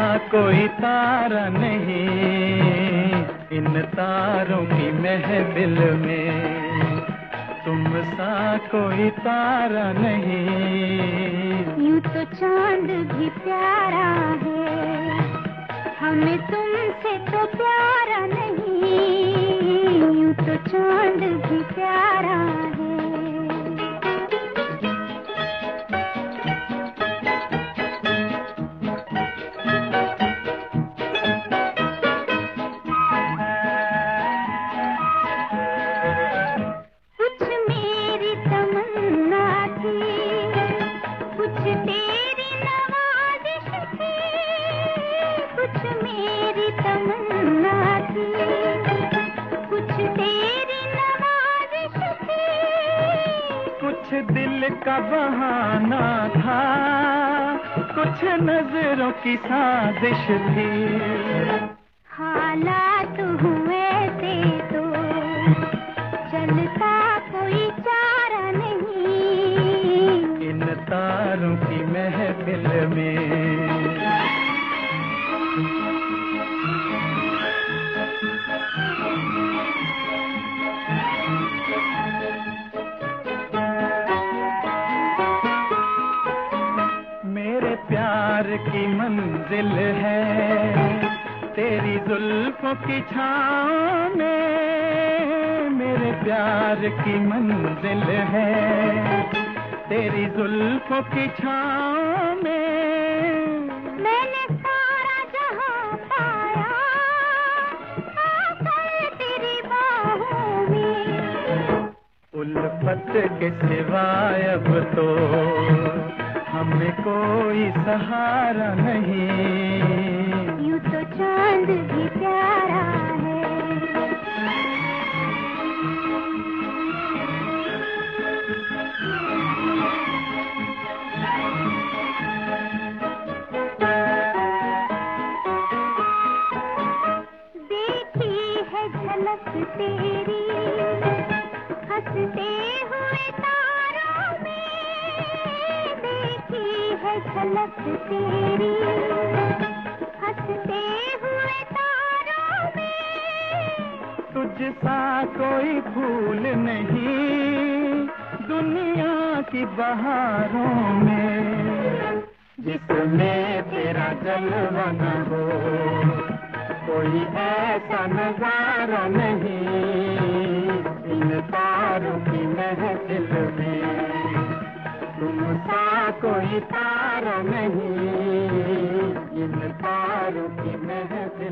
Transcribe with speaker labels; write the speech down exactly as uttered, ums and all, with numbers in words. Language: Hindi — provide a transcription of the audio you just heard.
Speaker 1: कोई तारा नहीं इन तारों की महफिल में, तुम सा कोई तारा नहीं।
Speaker 2: यूं तो चांद भी प्यारा है, हमें तुमसे तो प्यारा नहीं। यूं तो चांद भी प्यारा है।
Speaker 1: दिल का बहाना था, कुछ नजरों की साजिश थी।
Speaker 2: हालात हुए थे तो चलता कोई चारा नहीं
Speaker 1: इन तारों की महफिल में। प्यार की मंजिल है तेरी जुल्फों की छाँव में, मेरे प्यार की मंजिल है तेरी जुल्फों की छाँव में।
Speaker 2: मैंने सारा जहां पाया आकर तेरी बाहों में,
Speaker 1: उल्फत के सिवाय अब तो हमें कोई सहारा नहीं।
Speaker 2: यूं तो चांद भी प्यारा है। देखी है झलक तेरी हंसते हुए तारों में, देखी है झलक तेरी हंसते हुए तारों में।
Speaker 1: तुझ सा कोई फूल नहीं दुनिया की बहारों में, जिसमें तेरा जलवा न हो कोई ऐसा नजारा नहीं इन तारों की महफिल में, तुम सा कोई तारा नहीं इन तारों की महफिल